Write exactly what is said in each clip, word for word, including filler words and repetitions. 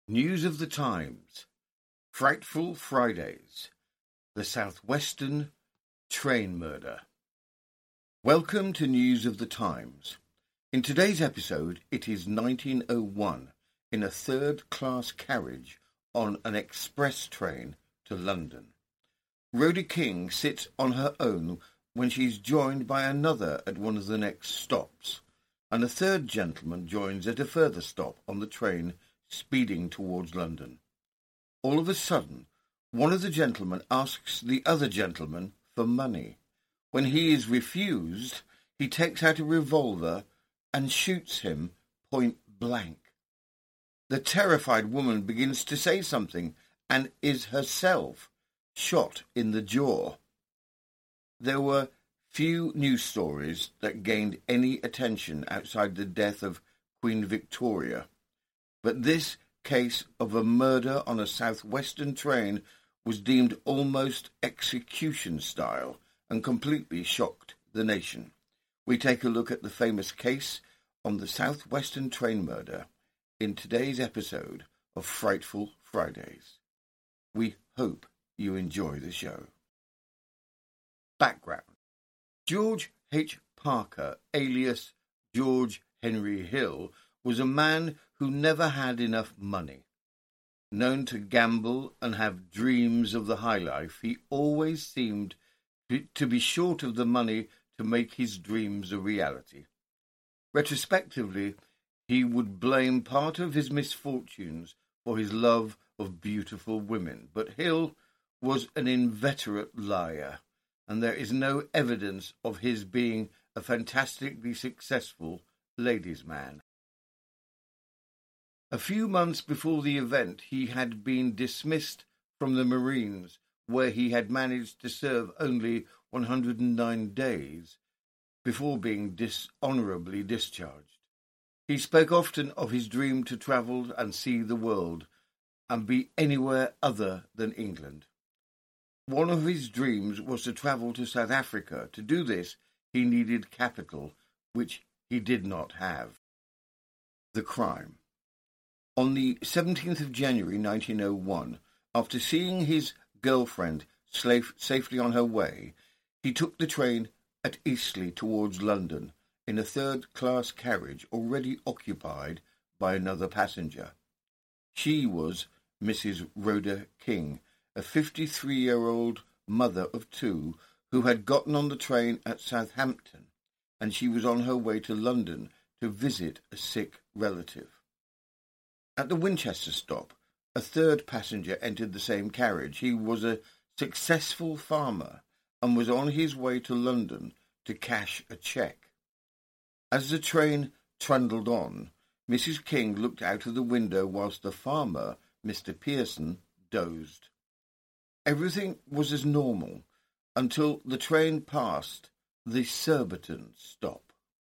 News of the Times, Frightful Fridays, the Southwestern Train Murder. Welcome to News of the Times. In today's episode, it is nineteen oh one in a third-class carriage on an express train to London. Rhoda King sits on her own when she is joined by another at one of the next stops, and a third gentleman joins at a further stop on the train speeding towards London. All of a sudden, one of the gentlemen asks the other gentleman for money. When he is refused, he takes out a revolver and shoots him point blank. The terrified woman begins to say something and is herself shot in the jaw. There were few news stories that gained any attention outside the death of Queen Victoria, but this case of a murder on a southwestern train was deemed almost execution style and completely shocked the nation. We take a look at the famous case on the southwestern train murder in today's episode of Frightful Fridays. We hope you enjoy the show. Background. George H. Parker, alias George Henry Hill, was a man who never had enough money. Known to gamble and have dreams of the high life, he always seemed to be short of the money to make his dreams a reality. Retrospectively, he would blame part of his misfortunes for his love of beautiful women, but Hill was an inveterate liar, and there is no evidence of his being a fantastically successful ladies' man. A few months before the event, he had been dismissed from the Marines, where he had managed to serve only one hundred nine days before being dishonourably discharged. He spoke often of his dream to travel and see the world and be anywhere other than England. One of his dreams was to travel to South Africa. To do this, he needed capital, which he did not have. The crime. On the seventeenth of January nineteen oh one, after seeing his girlfriend safe, safely on her way, he took the train at Eastleigh towards London in a third-class carriage already occupied by another passenger. She was Missus Rhoda King, a fifty-three-year-old mother of two who had gotten on the train at Southampton, and she was on her way to London to visit a sick relative. At the Winchester stop, a third passenger entered the same carriage. He was a successful farmer and was on his way to London to cash a cheque. As the train trundled on, Missus King looked out of the window whilst the farmer, Mister Pearson, dozed. Everything was as normal until the train passed the Surbiton stop.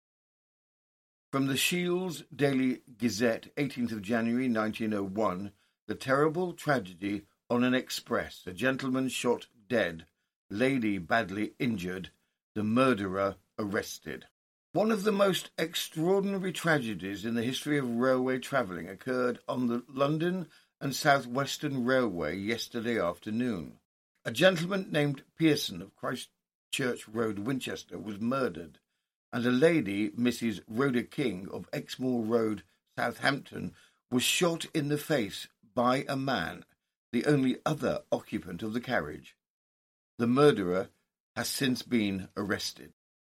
From the Shields Daily Gazette, eighteenth of January nineteen oh one, the terrible tragedy on an express. A gentleman shot dead, lady badly injured, the murderer arrested. One of the most extraordinary tragedies in the history of railway travelling occurred on the London and South Western Railway yesterday afternoon. A gentleman named Pearson of Christchurch Road, Winchester, was murdered, and a lady, Missus Rhoda King of Exmoor Road, Southampton, was shot in the face by a man, the only other occupant of the carriage. The murderer has since been arrested.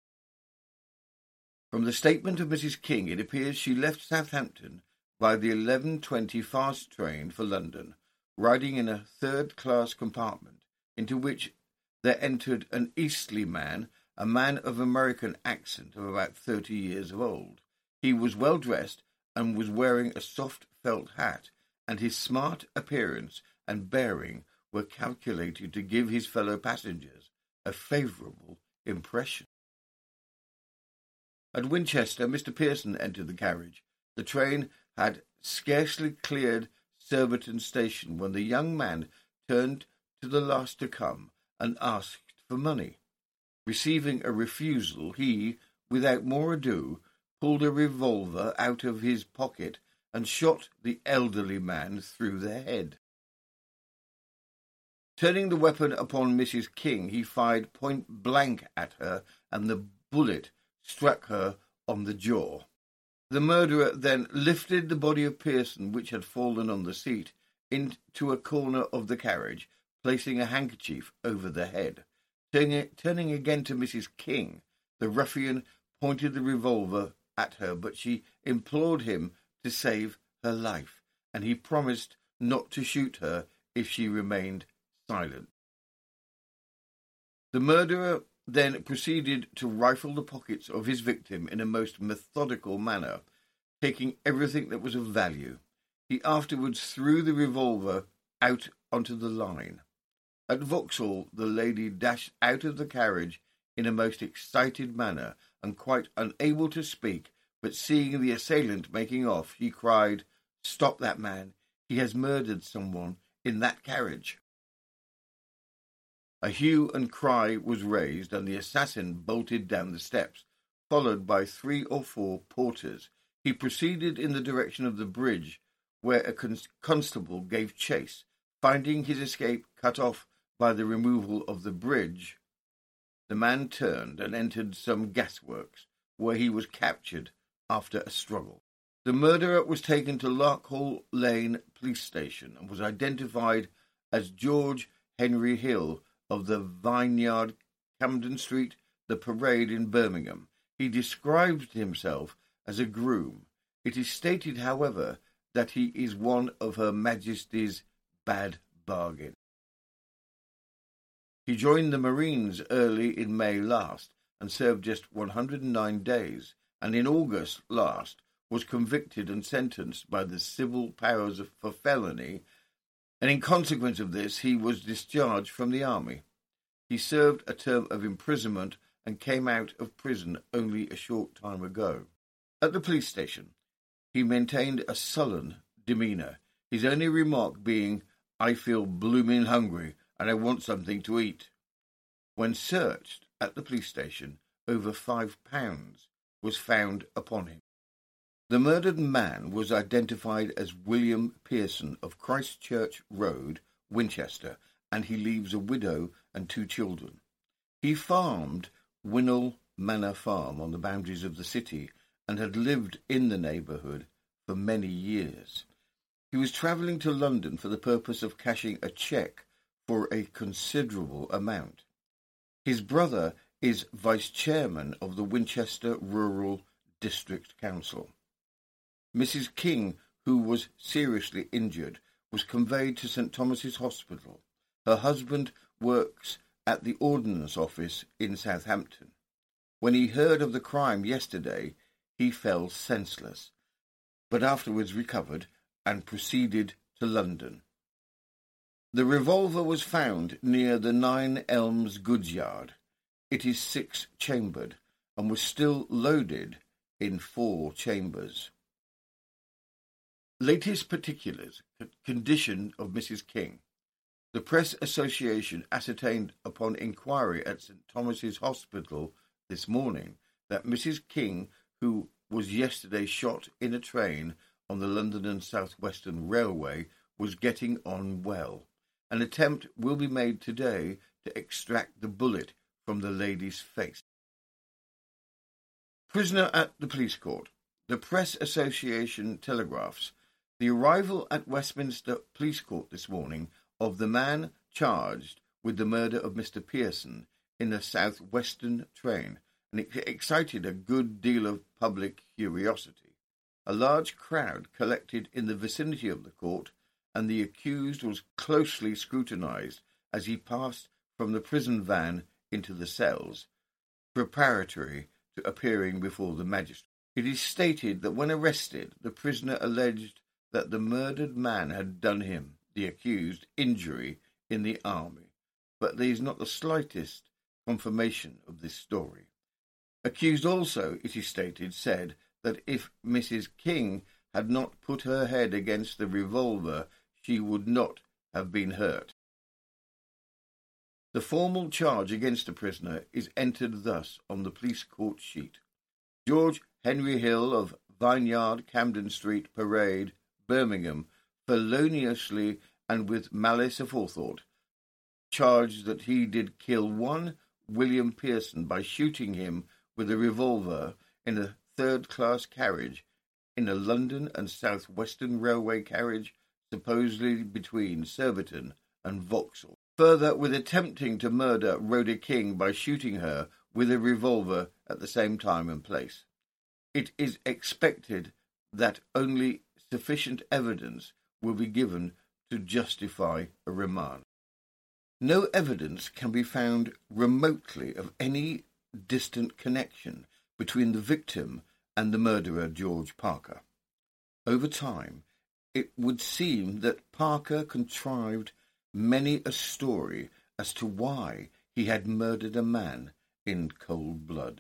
From the statement of Missus King, it appears she left Southampton by the eleven twenty fast train for London, riding in a third-class compartment, into which there entered an Eastleigh man, a man of American accent of about thirty years of old. He was well dressed and was wearing a soft felt hat, and his smart appearance and bearing were calculated to give his fellow passengers a favourable impression. At Winchester, Mister Pearson entered the carriage. The train had scarcely cleared Surbiton station when the young man turned to the last to come and asked for money. Receiving a refusal, he, without more ado, pulled a revolver out of his pocket and shot the elderly man through the head. Turning the weapon upon Missus King, he fired point blank at her, and the bullet struck her on the jaw. The murderer then lifted the body of Pearson, which had fallen on the seat, into a corner of the carriage, placing a handkerchief over the head. Turning, turning again to Missus King, the ruffian pointed the revolver at her, but she implored him to save her life, and he promised not to shoot her if she remained silent. The murderer then proceeded to rifle the pockets of his victim in a most methodical manner, taking everything that was of value. He afterwards threw the revolver out onto the line. At Vauxhall, the lady dashed out of the carriage in a most excited manner, and quite unable to speak, but seeing the assailant making off, she cried, "Stop that man! He has murdered someone in that carriage." A hue and cry was raised, and the assassin bolted down the steps, followed by three or four porters. He proceeded in the direction of the bridge, where a constable gave chase. Finding his escape cut off by the removal of the bridge, the man turned and entered some gasworks, where he was captured after a struggle. The murderer was taken to Larkhall Lane police station and was identified as George Henry Hill of the Vineyard, Camden Street, the Parade in Birmingham. He described himself as a groom. It is stated, however, that he is one of Her Majesty's bad bargain. He joined the Marines early in May last and served just one hundred nine days, and in August last was convicted and sentenced by the civil powers for felony, and in consequence of this he was discharged from the army. He served a term of imprisonment and came out of prison only a short time ago. At the police station, he maintained a sullen demeanour, his only remark being, "I feel blooming hungry and I want something to eat." When searched at the police station, over five pounds was found upon him. The murdered man was identified as William Pearson of Christchurch Road, Winchester, and he leaves a widow and two children. He farmed Winnell Manor Farm on the boundaries of the city and had lived in the neighbourhood for many years. He was travelling to London for the purpose of cashing a cheque for a considerable amount. His brother is vice-chairman of the Winchester Rural District Council. Missus King, who was seriously injured, was conveyed to St Thomas's Hospital. Her husband works at the Ordnance Office in Southampton. When he heard of the crime yesterday, he fell senseless, but afterwards recovered and proceeded to London. The revolver was found near the Nine Elms goods yard. It is six-chambered and was still loaded in four chambers. Latest particulars. Condition of Missus King. The Press Association ascertained upon inquiry at St Thomas's Hospital this morning that Missus King, who was yesterday shot in a train on the London and South Western Railway, was getting on well. An attempt will be made today to extract the bullet from the lady's face. Prisoner at the police court. The Press Association telegraphs the arrival at Westminster Police Court this morning of the man charged with the murder of Mister Pearson in the South Western train, and it excited a good deal of public curiosity. A large crowd collected in the vicinity of the court, and the accused was closely scrutinised as he passed from the prison van into the cells, preparatory to appearing before the magistrate. It is stated that when arrested, the prisoner alleged that the murdered man had done him, the accused, injury in the army, but there is not the slightest confirmation of this story. Accused also, it is stated, said that if Missus King had not put her head against the revolver, she would not have been hurt. The formal charge against the prisoner is entered thus on the police court sheet. George Henry Hill of Vineyard, Camden Street, Parade, Birmingham, feloniously and with malice aforethought, charged that he did kill one William Pearson by shooting him with a revolver in a third-class carriage in a London and South Western Railway carriage, supposedly between Surbiton and Vauxhall. Further, with attempting to murder Rhoda King by shooting her with a revolver at the same time and place. It is expected that only sufficient evidence will be given to justify a remand. No evidence can be found remotely of any distant connection between the victim and the murderer George Parker. Over time, it would seem that Parker contrived many a story as to why he had murdered a man in cold blood.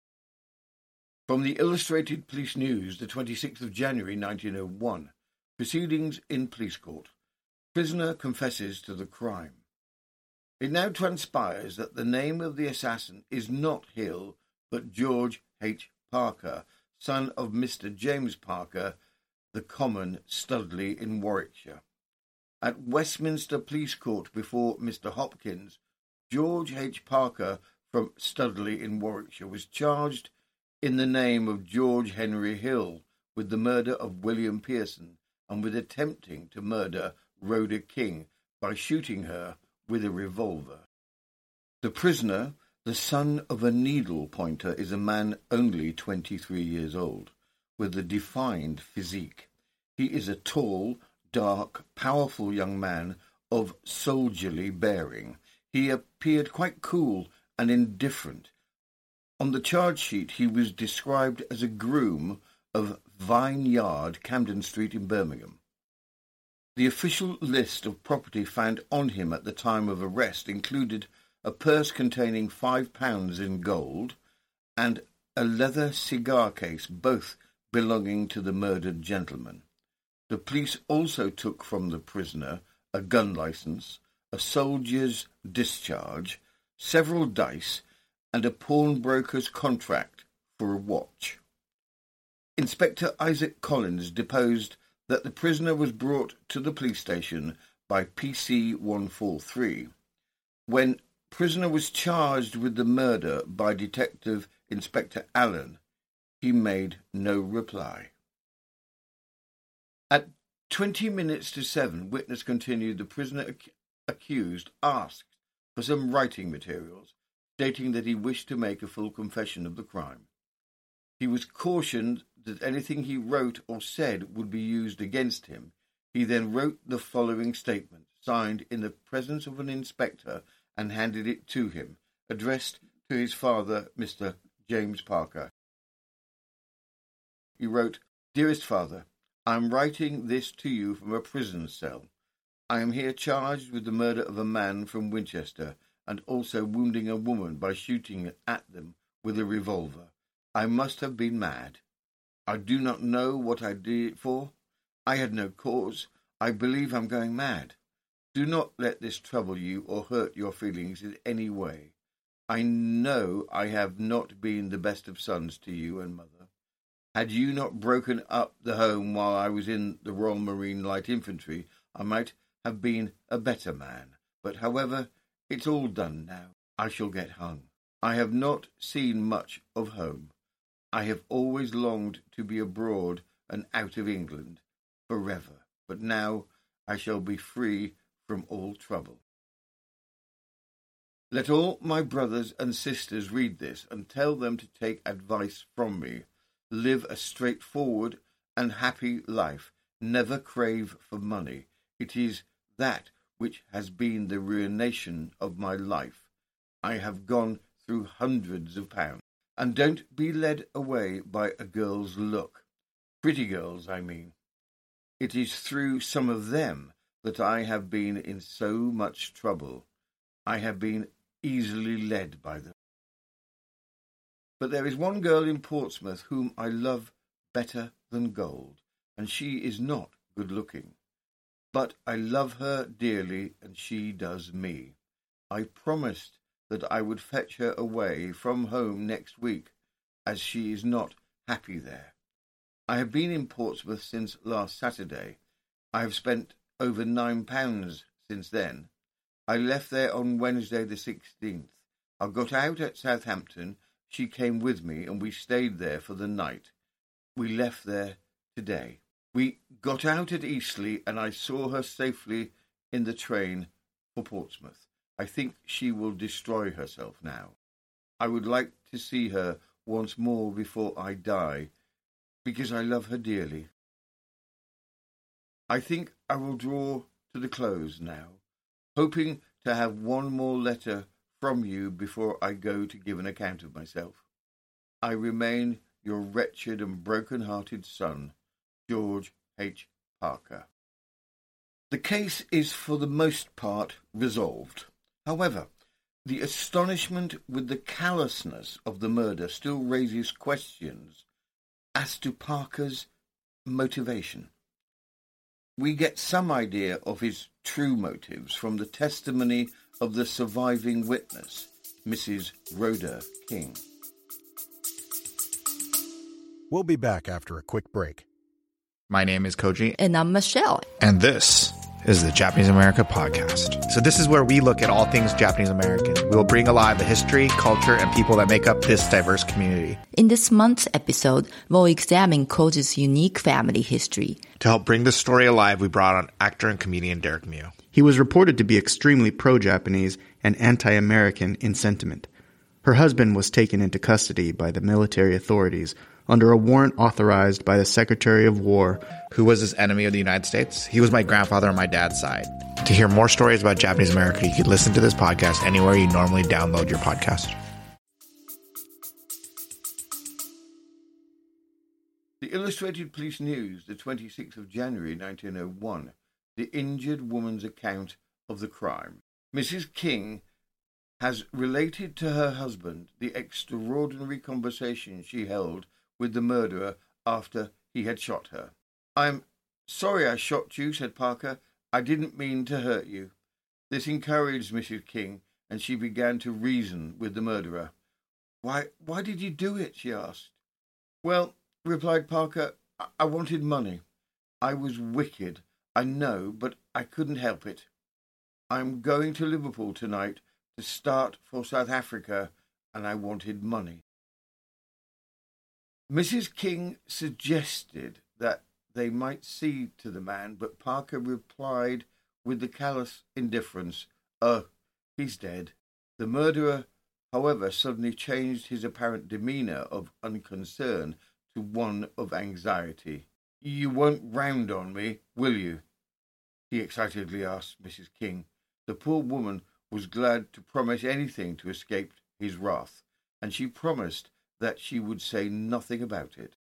From the Illustrated Police News, the twenty-sixth of January nineteen oh one, Proceedings in Police Court. Prisoner confesses to the crime. It now transpires that the name of the assassin is not Hill, but George H. Parker, son of Mister James Parker, the common Studley in Warwickshire. At Westminster Police Court before Mister Hopkins, George H. Parker from Studley in Warwickshire was charged in the name of George Henry Hill with the murder of William Pearson and with attempting to murder Rhoda King by shooting her with a revolver. The prisoner, the son of a needle pointer, is a man only twenty-three years old, with a defined physique. He is a tall, dark, powerful young man of soldierly bearing. He appeared quite cool and indifferent. On the charge sheet he was described as a groom of Vineyard, Camden Street in Birmingham. The official list of property found on him at the time of arrest included a purse containing five pounds in gold and a leather cigar case, both belonging to the murdered gentleman. The police also took from the prisoner a gun licence, a soldier's discharge, several dice, and a pawnbroker's contract for a watch. Inspector Isaac Collins deposed that the prisoner was brought to the police station by P C one forty-three. When prisoner was charged with the murder by Detective Inspector Allen, he made no reply. At twenty minutes to seven, witness continued, the prisoner ac- accused asked for some writing materials, stating that he wished to make a full confession of the crime. He was cautioned that anything he wrote or said would be used against him. He then wrote the following statement, signed in the presence of an inspector, and handed it to him, addressed to his father, Mister James Parker. He wrote, "Dearest Father, I am writing this to you from a prison cell. I am here charged with the murder of a man from Winchester, and also wounding a woman by shooting at them with a revolver. I must have been mad. I do not know what I did it for. I had no cause. I believe I'm going mad. Do not let this trouble you or hurt your feelings in any way. I know I have not been the best of sons to you and mother. Had you not broken up the home while I was in the Royal Marine Light Infantry, I might have been a better man. But, however, it's all done now. I shall get hung. I have not seen much of home. I have always longed to be abroad and out of England forever, but now I shall be free from all trouble. Let all my brothers and sisters read this and tell them to take advice from me. Live a straightforward and happy life. Never crave for money. It is that which has been the ruination of my life. I have gone through hundreds of pounds. And don't be led away by a girl's look. Pretty girls, I mean. It is through some of them that I have been in so much trouble. I have been easily led by them. But there is one girl in Portsmouth whom I love better than gold, and she is not good-looking. But I love her dearly, and she does me. I promised that I would fetch her away from home next week, as she is not happy there. I have been in Portsmouth since last Saturday. I have spent over nine pounds since then. I left there on Wednesday the sixteenth. I got out at Southampton. She came with me, and we stayed there for the night. We left there today. We got out at Eastleigh, and I saw her safely in the train for Portsmouth. I think she will destroy herself now. I would like to see her once more before I die, because I love her dearly. I think I will draw to the close now, hoping to have one more letter from you before I go to give an account of myself. I remain your wretched and broken-hearted son, George H. Parker. The case is for the most part resolved. However, the astonishment with the callousness of the murder still raises questions as to Parker's motivation. We get some idea of his true motives from the testimony of the surviving witness, Missus Rhoda King. We'll be back after a quick break. My name is Koji. And I'm Michelle. And this is the Japanese America Podcast. So this is where we look at all things Japanese American. We will bring alive the history, culture, and people that make up this diverse community. In this month's episode, we'll examine Koji's unique family history. To help bring this story alive, we brought on actor and comedian Derek Mew. He was reported to be extremely pro-Japanese and anti-American in sentiment. Her husband was taken into custody by the military authorities under a warrant authorized by the Secretary of War. Who was this enemy of the United States? He was my grandfather on my dad's side. To hear more stories about Japanese America, you can listen to this podcast anywhere you normally download your podcast. The Illustrated Police News, the twenty-sixth of January nineteen oh one, the injured woman's account of the crime. Missus King has related to her husband the extraordinary conversation she held with the murderer after he had shot her. "I'm sorry I shot you," said Parker. "I didn't mean to hurt you." This encouraged Missus King, and she began to reason with the murderer. Why, why did you do it?" she asked. "Well," replied Parker, I-, I wanted money. I was wicked, I know, but I couldn't help it. I'm going to Liverpool tonight to start for South Africa, and I wanted money." Missus King suggested that they might see to the man, but Parker replied with the callous indifference, "Oh, he's dead." The murderer, however, suddenly changed his apparent demeanour of unconcern to one of anxiety. "You won't round on me, will you?" he excitedly asked Missus King. The poor woman was glad to promise anything to escape his wrath, and she promised that she would say nothing about it.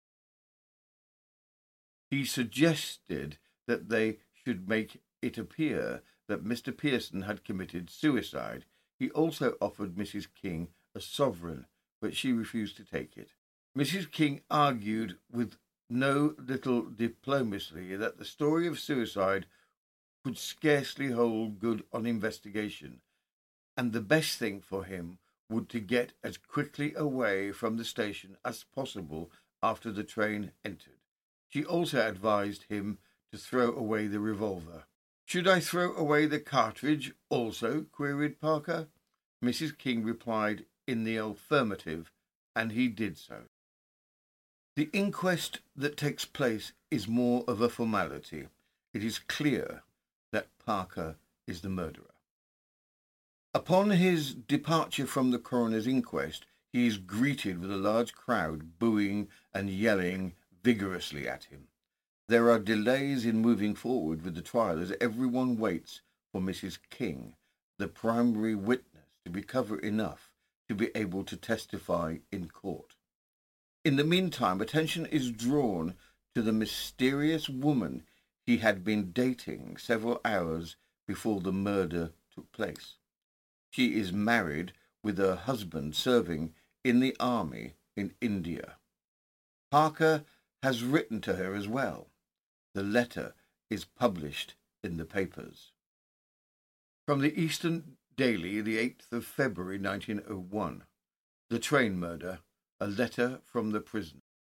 He suggested that they should make it appear that Mister Pearson had committed suicide. He also offered Missus King a sovereign, but she refused to take it. Missus King argued with no little diplomacy that the story of suicide could scarcely hold good on investigation, and the best thing for him would to get as quickly away from the station as possible after the train entered. She also advised him to throw away the revolver. "Should I throw away the cartridge also?" queried Parker. Missus King replied in the affirmative, and he did so. The inquest that takes place is more of a formality. It is clear that Parker is the murderer. Upon his departure from the coroner's inquest, he is greeted with a large crowd booing and yelling vigorously at him. There are delays in moving forward with the trial as everyone waits for Missus King, the primary witness, to recover enough to be able to testify in court. In the meantime, attention is drawn to the mysterious woman he had been dating several hours before the murder took place. She is married, with her husband serving in the army in India. Parker has written to her as well. The letter is published in the papers. From the Eastern Daily, the eighth of February nineteen oh one. The train murder, a letter from the prison.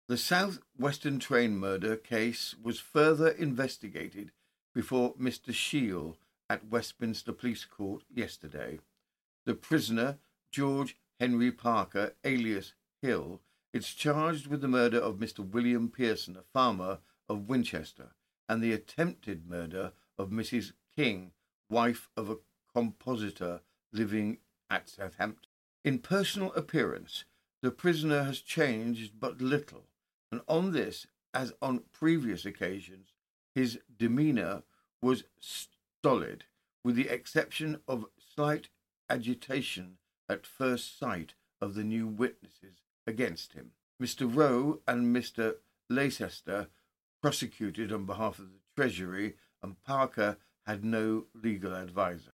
The South Western train murder case was further investigated before Mister Shiel at Westminster Police Court yesterday. The prisoner, George Henry Parker, alias Hill, is charged with the murder of Mister William Pearson, a farmer of Winchester, and the attempted murder of Missus King, wife of a compositor living at Southampton. In personal appearance, the prisoner has changed but little, and on this, as on previous occasions, his demeanour was stolid, with the exception of slight agitation at first sight of the new witnesses against him. Mister Rowe and Mister Leicester prosecuted on behalf of the Treasury, and Parker had no legal adviser.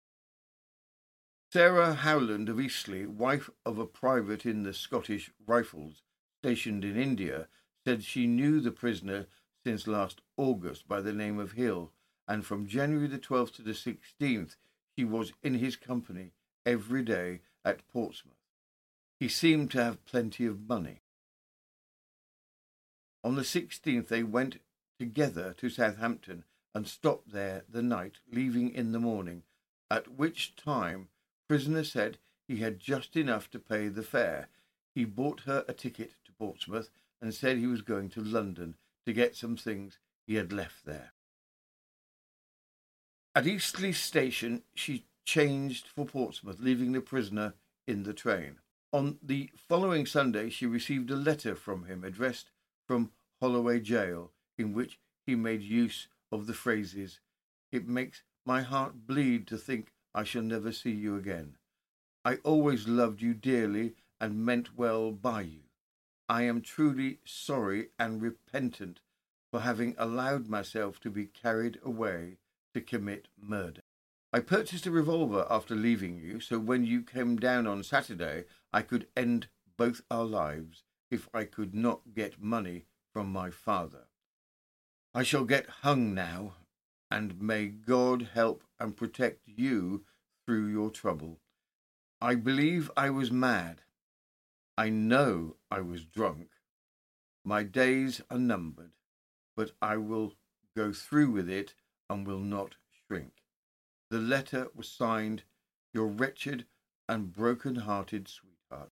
Sarah Howland of Eastleigh, wife of a private in the Scottish Rifles stationed in India, said she knew the prisoner since last August by the name of Hill, and from January the twelfth to the sixteenth she was in his company every day at Portsmouth. He seemed to have plenty of money. On the sixteenth they went together to Southampton and stopped there the night, leaving in the morning, at which time prisoner said he had just enough to pay the fare. He bought her a ticket to Portsmouth and said he was going to London to get some things he had left there. At Eastleigh Station she changed for Portsmouth, leaving the prisoner in the train. On the following Sunday she received a letter from him addressed from Holloway Jail, in which he made use of the phrases, "It makes my heart bleed to think I shall never see you again. I always loved you dearly and meant well by you. I am truly sorry and repentant for having allowed myself to be carried away to commit murder. I purchased a revolver after leaving you, so when you came down on Saturday, I could end both our lives if I could not get money from my father. I shall get hung now, and may God help and protect you through your trouble. I believe I was mad. I know I was drunk. My days are numbered, but I will go through with it and will not shrink." The letter was signed, "Your wretched and broken-hearted sweetheart."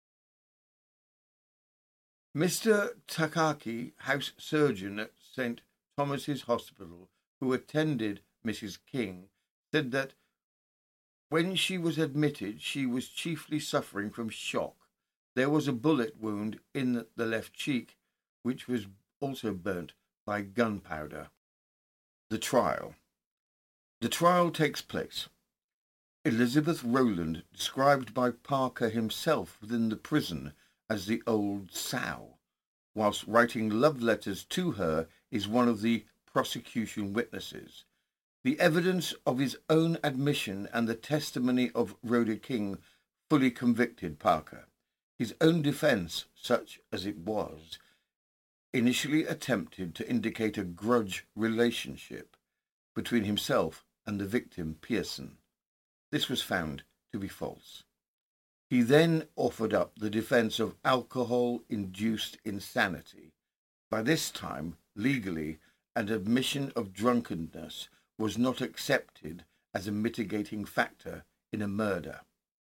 Mister Takaki, house surgeon at Saint Thomas's Hospital, who attended Missus King, said that when she was admitted she was chiefly suffering from shock. There was a bullet wound in the left cheek, which was also burnt by gunpowder. The trial. The trial takes place. Elizabeth Rowland, described by Parker himself within the prison as the old sow, whilst writing love letters to her, is one of the prosecution witnesses. The evidence of his own admission and the testimony of Rhoda King fully convicted Parker. His own defence, such as it was, initially attempted to indicate a grudge relationship between himself and the victim, Pearson. This was found to be false. He then offered up the defence of alcohol-induced insanity. By this time, legally, an admission of drunkenness was not accepted as a mitigating factor in a murder.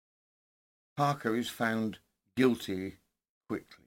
Parker is found guilty quickly.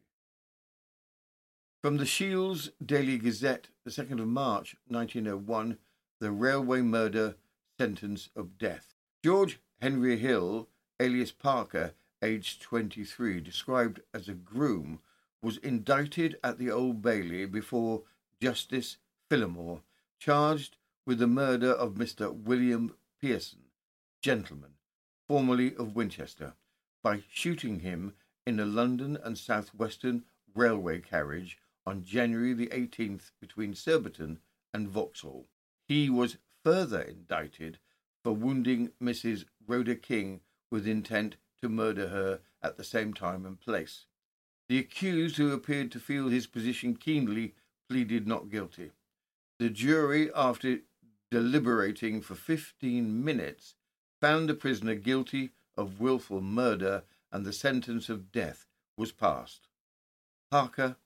From the Shields Daily Gazette, the second of March, nineteen oh one, the railway murder sentence of death. George Henry Hill, alias Parker, aged twenty-three, described as a groom, was indicted at the Old Bailey before Justice Phillimore, charged with the murder of Mister William Pearson, gentleman, formerly of Winchester, by shooting him in a London and South Western railway carriage on January the eighteenth between Surbiton and Vauxhall. He was further indicted for wounding Missus Rhoda King with intent to murder her at the same time and place. The accused, who appeared to feel his position keenly, pleaded not guilty. The jury, after deliberating for fifteen minutes, found the prisoner guilty of wilful murder, and the sentence of death was passed. Parker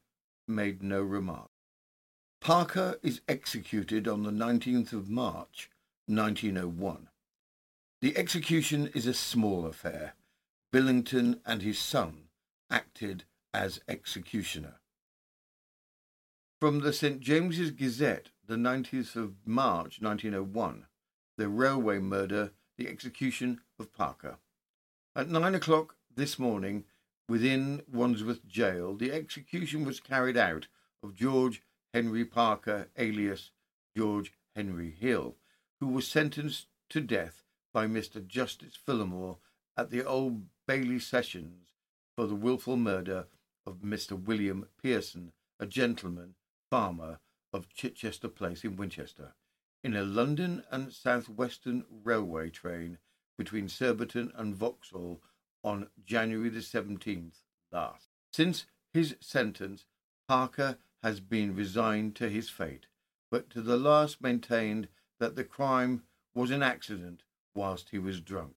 made no remark. Parker is executed on the nineteenth of March, nineteen oh one. The execution is a small affair. Billington and his son acted as executioner. From the Saint James's Gazette, the nineteenth of March, nineteen oh one, the railway murder, the execution of Parker. At nine o'clock this morning, within Wandsworth Jail, the execution was carried out of George Henry Parker, alias George Henry Hill, who was sentenced to death by Mister Justice Phillimore at the Old Bailey Sessions for the wilful murder of Mister William Pearson, a gentleman farmer of Chichester Place in Winchester, in a London and South Western Railway train between Surbiton and Vauxhall on January the seventeenth last. Since his sentence, Parker has been resigned to his fate, but to the last maintained that the crime was an accident whilst he was drunk.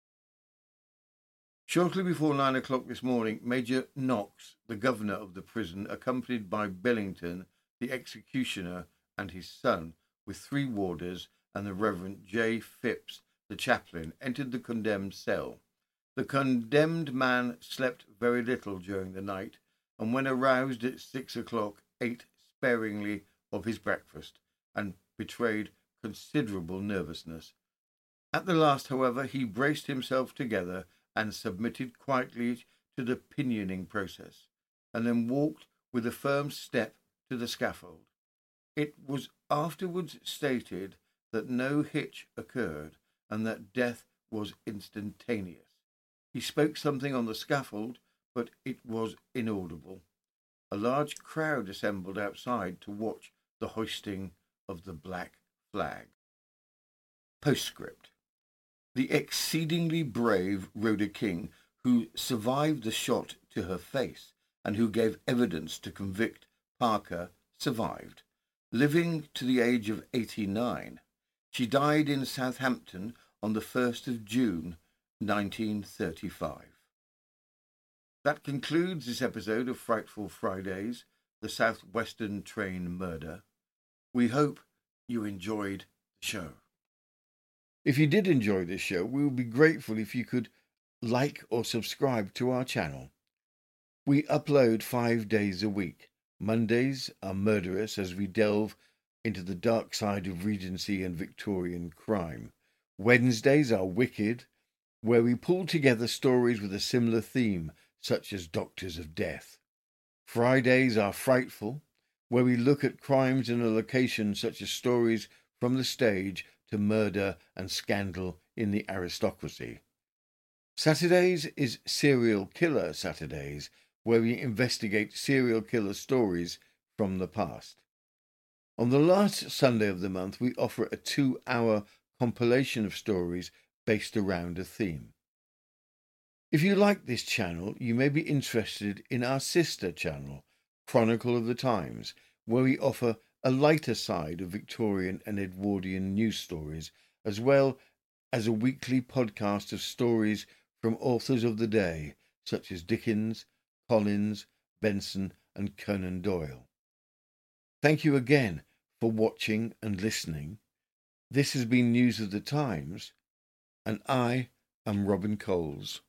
Shortly before nine o'clock this morning, Major Knox, the governor of the prison, accompanied by Billington, the executioner, and his son, with three warders and the Reverend J. Phipps, the chaplain, entered the condemned cell. The condemned man slept very little during the night, and when aroused at six o'clock, ate sparingly of his breakfast, and betrayed considerable nervousness. At the last, however, he braced himself together and submitted quietly to the pinioning process, and then walked with a firm step to the scaffold. It was afterwards stated that no hitch occurred, and that death was instantaneous. He spoke something on the scaffold, but it was inaudible. A large crowd assembled outside to watch the hoisting of the black flag. Postscript. The exceedingly brave Rhoda King, who survived the shot to her face and who gave evidence to convict Parker, survived, living to the age of eighty-nine. She died in Southampton on the first of June, nineteen thirty-five. That concludes this episode of Frightful Fridays, the South Western Train Murder. We hope you enjoyed the show. If you did enjoy this show, we would be grateful if you could like or subscribe to our channel. We upload five days a week. Mondays are murderous as we delve into the dark side of Regency and Victorian crime. Wednesdays are wicked, where we pull together stories with a similar theme, such as Doctors of Death. Fridays are frightful, where we look at crimes in a location such as stories from the stage to murder and scandal in the aristocracy. Saturdays is Serial Killer Saturdays, where we investigate serial killer stories from the past. On the last Sunday of the month, we offer a two-hour compilation of stories based around a theme. If you like this channel, you may be interested in our sister channel, Chronicle of the Times, where we offer a lighter side of Victorian and Edwardian news stories, as well as a weekly podcast of stories from authors of the day, such as Dickens, Collins, Benson, and Conan Doyle. Thank you again for watching and listening. This has been News of the Times, and I am Robin Coles.